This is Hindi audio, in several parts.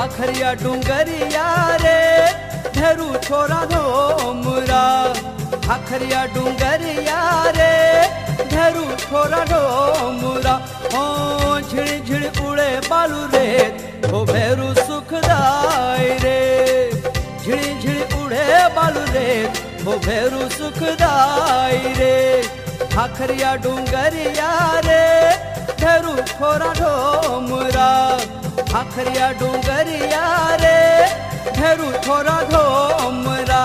भाखरिया डूंगरिया रे भेरू छोरा ढोमरा। भाखरिया डूंगरिया रे भेरू छोरा ढोमरा। हो झिड़ झिड़ उड़े बालू रे हो भेरू सुखदाई रे। झिड़ झिड़ उड़े बालू रे हो भेरू सुखदाई रे। भाखरिया डूंगरिया रे भेरू छोरा ढोमरा। भाखरिया डूंगरिया रे भेरू छोरा ढोमरा।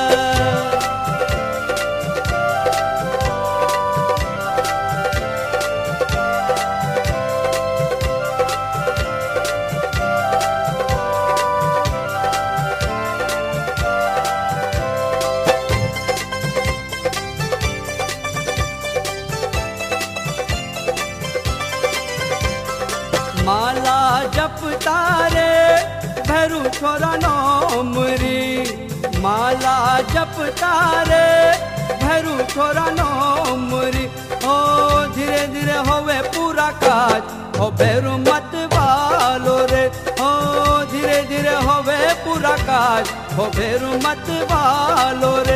माला जपता रे भैरू छोरा नोमरी। माला जपता रे भैरू छोरा नोमरी। ओ धीरे धीरे होवे पूरा काज हो भैरू मत वालो रे। ओ धीरे धीरे होवे पूरा काज हो भैरू मत वालो रे।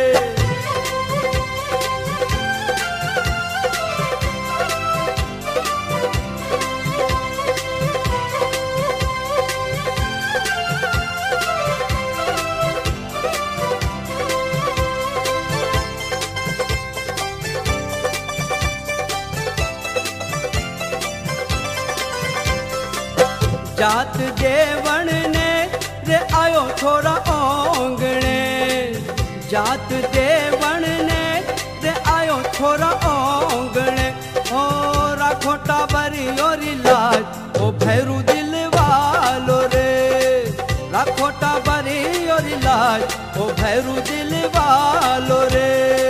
जात देवण ने रे आयो छोरा ओंगणे। जात देवण ने रे आयो छोरा ओंगणे। ओ राखोटा बरी ओरी लाज ओ भैरू दिल वालो रे। राखोटा बरी ओरी लाज ओ भैरू दिल वालो रे।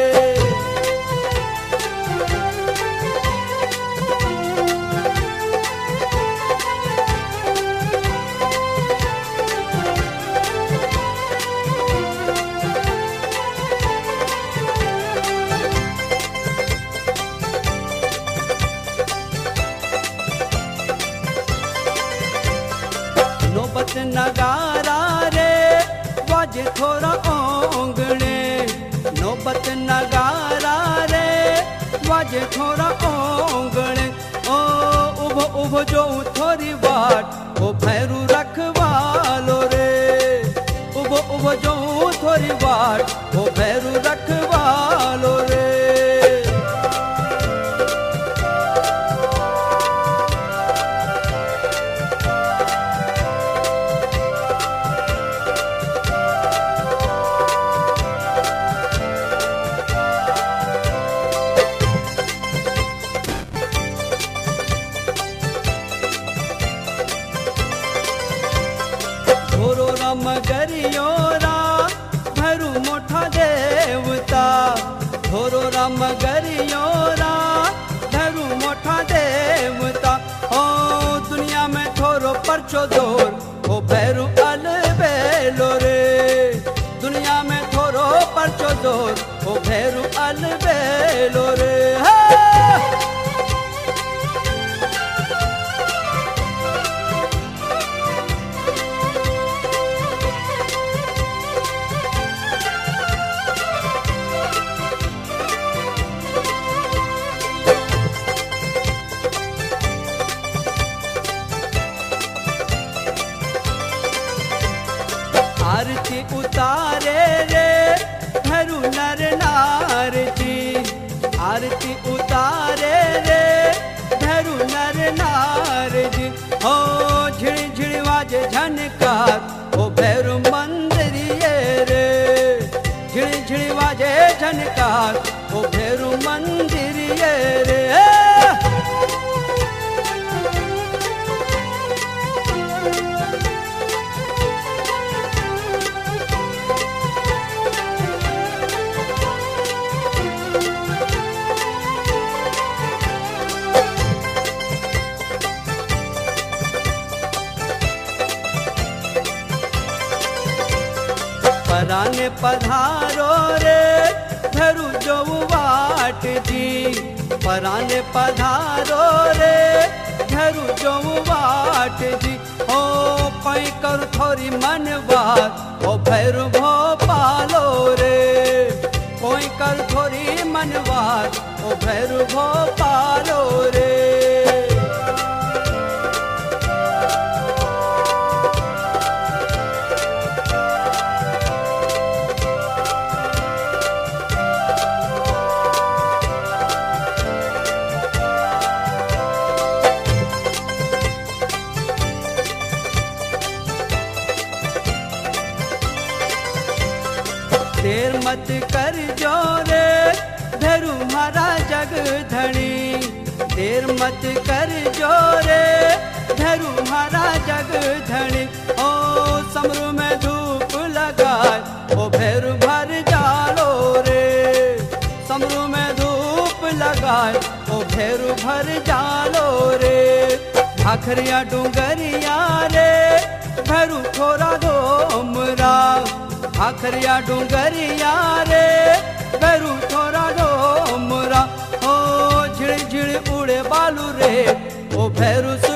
नौबत नगारा रे बाजे थोरा ओंगणे। नौबत नगारा रे बाजे थोरा ओंगणे। ओ उभ उभ जो थोरी वाट ओ भैरू रखवालो रे। उभ उभ जो थोरी वाट ओ भैरू रखवालो रे। थोरो राम गरियो रा भैरू मोठा देवता। थोरो राम गरियो रा भैरू मोठा देवता। ओ दुनिया में थोरो परचो जोर ओ भैरू अलबेलो रे। दुनिया में थोरो परचो जोर ओ भैरू अलबेलो रे। आरती उतारे रे भैरू नर नार जी। आरती उतारे रे भैरू नर नार जी। हो झिड़ झिड़ वाजे झनकार ओ भैरू मंदिरिये रे। झिड़ झिड़ वाजे झनकार ओ भैरू मंदिरिये रे। पराने पधारो रे भैरू जो वाट जी। पराने पधारो रे भैरू जो वाट जी। ओ पै थोरी मनवार ओ भैरू भोपालो रे कोई कर थोरी मनवार ओ भैरू भोपालो रे। देर मत कर जो रे भैरू मारा जग धनी देर मत कर जो रे भैरू मारा जग धनी ओ समरू में धूप लगाए ओ भैरू भर जालो रे समरू में धूप लगाए ओ भैरू भर जालो रे। भाखरिया डूंगरिया रे भैरू थोड़ा घोमरा भाखरिया डूंगरिया रे भैरू थोड़ा डोमरा ओ झिड़ झिड़ उड़े बालू रे ओ भैरू